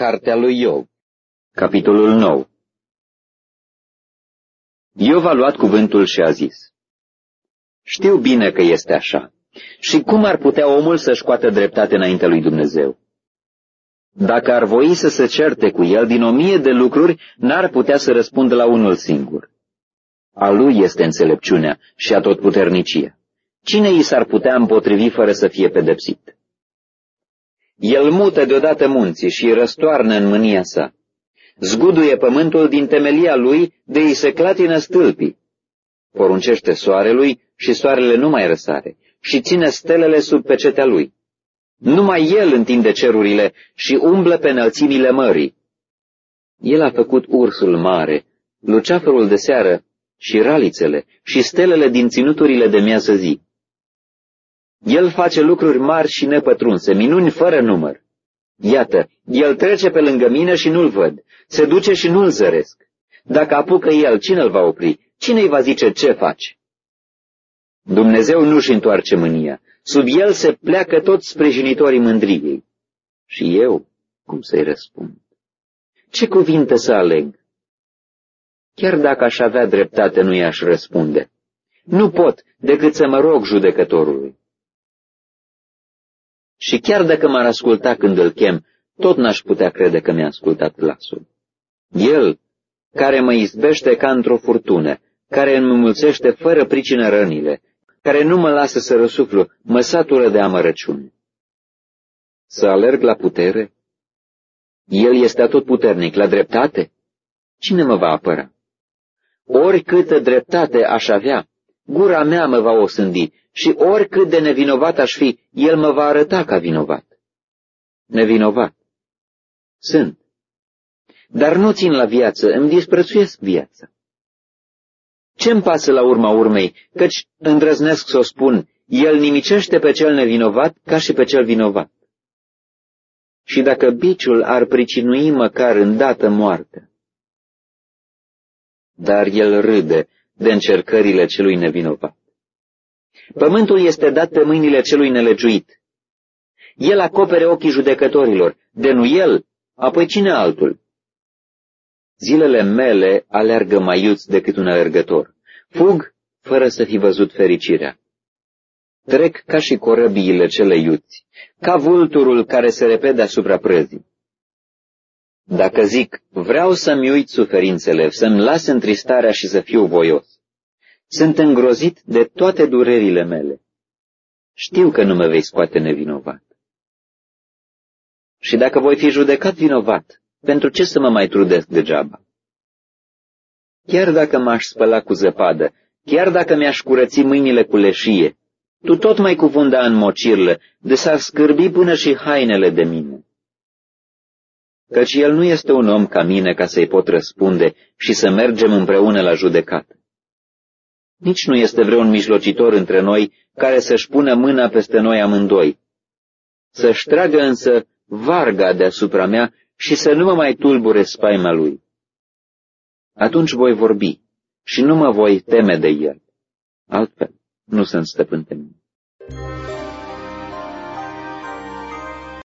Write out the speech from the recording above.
Cartea lui Iov, capitolul 9. Iov a luat cuvântul și a zis: Știu bine că este așa. Și cum ar putea omul să-și scoată dreptate înaintea lui Dumnezeu? Dacă ar voi să se certe cu el din 1000 de lucruri, n-ar putea să răspundă la unul singur. A lui este înțelepciunea și atotputernicia. Cine i s-ar putea împotrivi fără să fie pedepsit? El mută deodată munții și îi răstoarnă în mânia sa. Zguduie pământul din temelia lui, de îi se clatină stâlpii. Poruncește soarelui și soarele nu mai răsare și ține stelele sub pecetea lui. Numai el întinde cerurile și umblă pe înălțimile mării. El a făcut ursul mare, luceafărul de seară și ralițele și stelele din ținuturile de miază zi. El face lucruri mari și nepătrunse, minuni fără număr. Iată, el trece pe lângă mine și nu-l văd, se duce și nu-l zăresc. Dacă apucă el, cine îl va opri? Cine îi va zice ce face? Dumnezeu nu-și întoarce mânia, sub el se pleacă toți sprijinitorii mândriei. Și eu, cum să-i răspund? Ce cuvinte să aleg? Chiar dacă aș avea dreptate, nu i-aș răspunde. Nu pot decât să mă rog judecătorului. Și chiar dacă m-ar asculta când îl chem, tot n-aș putea crede că mi-a ascultat glasul. El, care mă izbește ca într-o furtună, care îmi înmulțește fără pricină rănile, care nu mă lasă să răsuflu, mă satură de amărăciune. Să alerg la putere? El este atotputernic, la dreptate? Cine mă va apăra? Oricâtă dreptate aș avea, gura mea mă va osândi și oricât de nevinovat aș fi, el mă va arăta ca vinovat. Nevinovat. Sunt. Dar nu țin la viață, îmi disprețuiesc viața. Ce-mi pasă la urma urmei, căci îndrăznesc să o spun, el nimicește pe cel nevinovat ca și pe cel vinovat. Și dacă biciul ar pricinui măcar îndată moartea, dar el râde de încercările celui nevinovat. Pământul este dat pe mâinile celui nelegiuit. El acopere ochii judecătorilor, de nu el, apoi cine altul? Zilele mele aleargă mai iuți decât un alergător. Fug fără să fi văzut fericirea. Trec ca și corăbiile cele iuți, ca vulturul care se repede deasupra prăzii. Dacă zic, vreau să-mi uit suferințele, să-mi las întristarea și să fiu voios, sunt îngrozit de toate durerile mele. Știu că nu mă vei scoate nevinovat. Și dacă voi fi judecat vinovat, pentru ce să mă mai trudesc degeaba? Chiar dacă m-aș spăla cu zăpadă, chiar dacă mi-aș curăți mâinile cu leșie, tu tot mai cuvunda în mocirlă, de s-ar scârbi până și hainele de mine. Căci el nu este un om ca mine ca să-i pot răspunde și să mergem împreună la judecată. Nici nu este vreun mijlocitor între noi care să-și pună mâna peste noi amândoi, să-și tragă însă varga deasupra mea și să nu mă mai tulbure spaima lui. Atunci voi vorbi și nu mă voi teme de el. Altfel, nu sunt stăpân pe mine.